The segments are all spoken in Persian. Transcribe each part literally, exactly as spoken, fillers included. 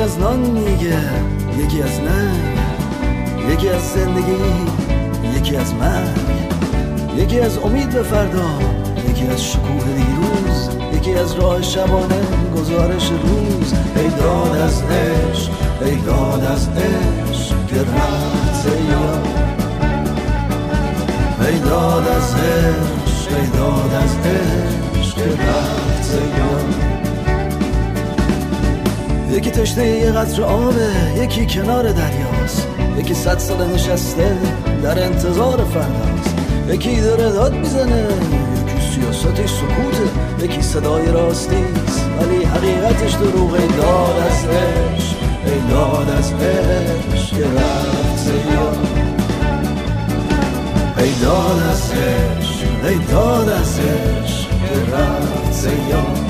از نان میگه، یکی از ننگ، یکی از زندگی، یکی از مرگ، یکی از امید به فردا، یکی از شکوه دیروز، یکی از راه شبانه گزارش روز. ای داد از عشق، ای داد از عشق که رفت سیاه، ای داد از عشق، ای داد از عشق که رفت سیاه. یکی تشنه یه قطره آبه، یکی کنار دریاست، یکی صد سال نشسته در انتظار فرداست، یکی داره داد میزنه، یکی سیاستش سکوته، یکی صدای راستیست ولی حقیقتش دروغ. ای داد از عشق، ای داد از عشق که رفت سیاه، ای داد از عشق، ای داد از عشق که رفت سیاه.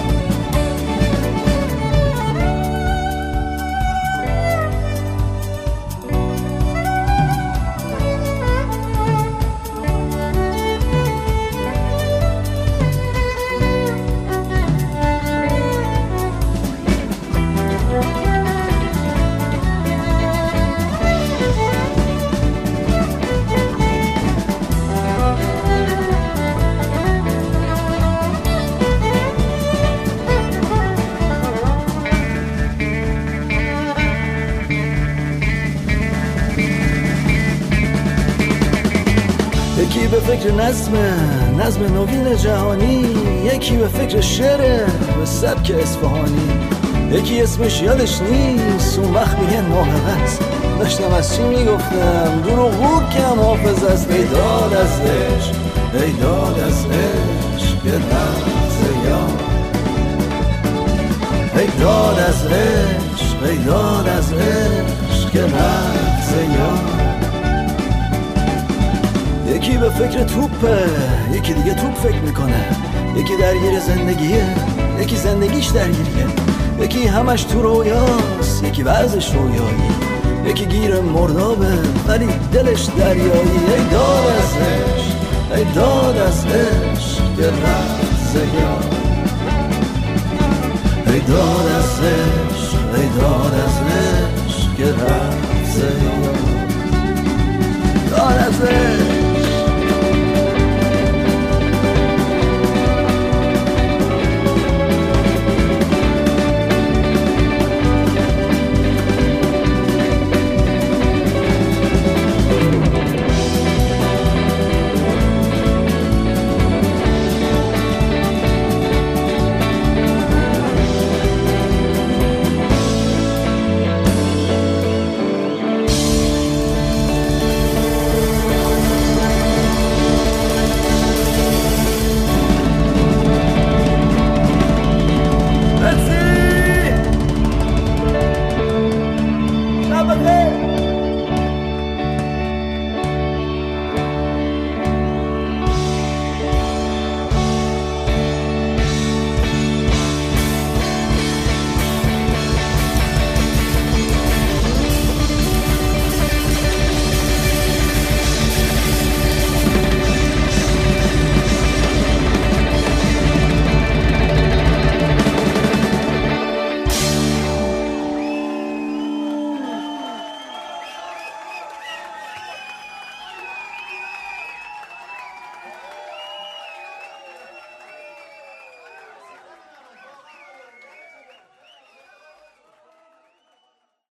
یکی به فکر نظم، نظم نوین جهانی، یکی به فکر شعر به سبک اصفهانی، یکی اسمش یادش نیست اون وقت میگه ناحقست، داشتم از چی میگفتم دروغ بود که هم حافظ است. ای داد از عشق، ای داد از عشق که رفت سیاه، ای داد از عشق، ای داد از عشق که رفت سیاه. یکی به فکر توپه، یکی دیگه توپ فکر میکنه، یکی درگیر زندگیه، یکی زندگیش درگیریه، یکی همش تو رویاست، یکی بعضش رویایی، یکی گیر مردابه ولی دلش دریایی. ای داد از عشق، ای داد از عشق که رفت سیاه، ای داد از عشق، ای داد از عشق که رفت سیاه.